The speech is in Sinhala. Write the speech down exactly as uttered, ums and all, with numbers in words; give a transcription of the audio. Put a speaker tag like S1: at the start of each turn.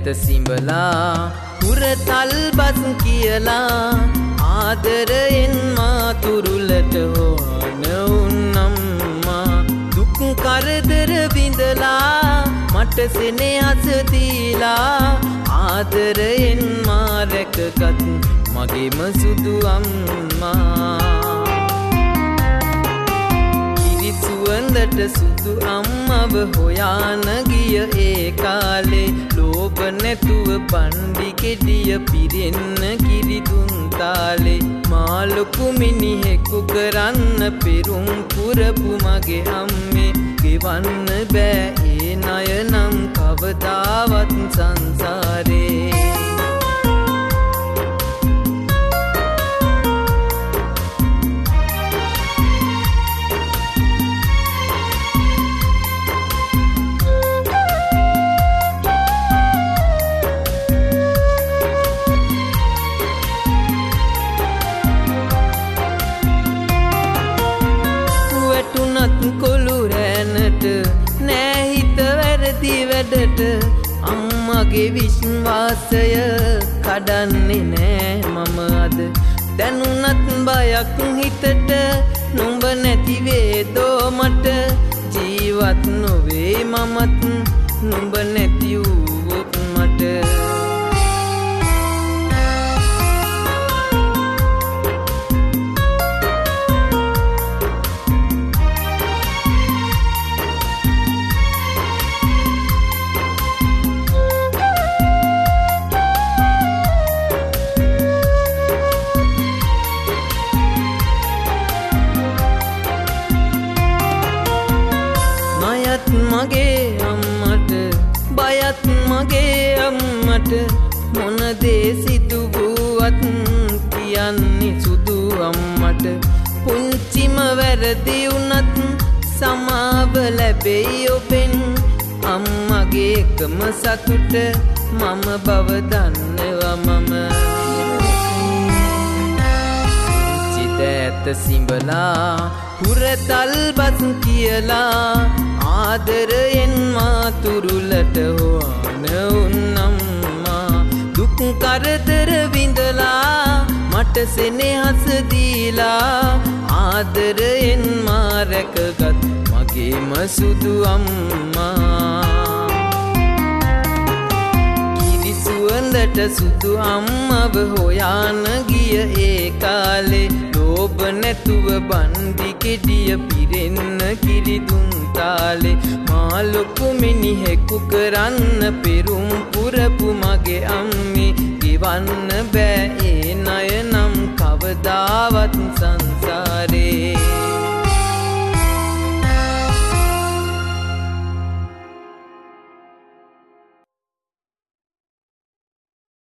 S1: සිඹලා හුරතල් බස් කියලා ආදරයෙන් මා තුරුලට හොන උන්නම්මා දුක් කරදර විඳලා මට සෙනෙහස දීලා ආදරයෙන් මා රැකගත් මගේම සුදු අම්මා කිරි සුවඳට සුදු අම්මව හොයාන ගිය ඒ කාලේ ලෝභ නැතුව පණ්ඩි කෙඩිය පිරෙන්න කිරි දුන් තාලේ මා ලොකු මිනිහෙකු කරන්න පෙරුම් පුරපු මගේ අම්මේ ගෙවන්න බෑ ඒ ණය නම් කවදාවත් සංසාරේ අම්මගේ විශ්වාසය කඩන්නේ නෑ මම අද දැනුණත් බයක් හිතට නුඹ නැති වේදෝ මට ජීවත් නොවේ මමත් නුඹ නැති වූත් මට මගේ අම්මට බයත් මගේ අම්මට මොන දේ සිදු වුවත් කියන්නේ සුදු අම්මට පුංචිම වැරදි වුණත් සමාව ලැබෙයි ඔබෙන් අම්මගේ එකම සතුට මම බව දන්නවා මම චිතෑත සිඹලා හුරතල් බස් කියලා ආදරයෙන් මා තුරුලට හොන උන්නම්මා දුක් කරදර විඳලා මට සෙනෙහස දීලා ආදරයෙන් මා රැකගත් මගේම සුදු අම්මා කිරි සුවඳට සුදු අම්මව හොයාන ගිය ඒ කාලේ ලෝභ නැතුව බණ්ඩි කෙඩිය පිරෙන්න කිරි දුන් තාලේ මා ලොකු මිනිහෙකු කරන්න පෙරුම් පුරපු මගේ අම්මේ ගෙවන්න බෑ ඒ ණය නම් කවදාවත් සංසාරේ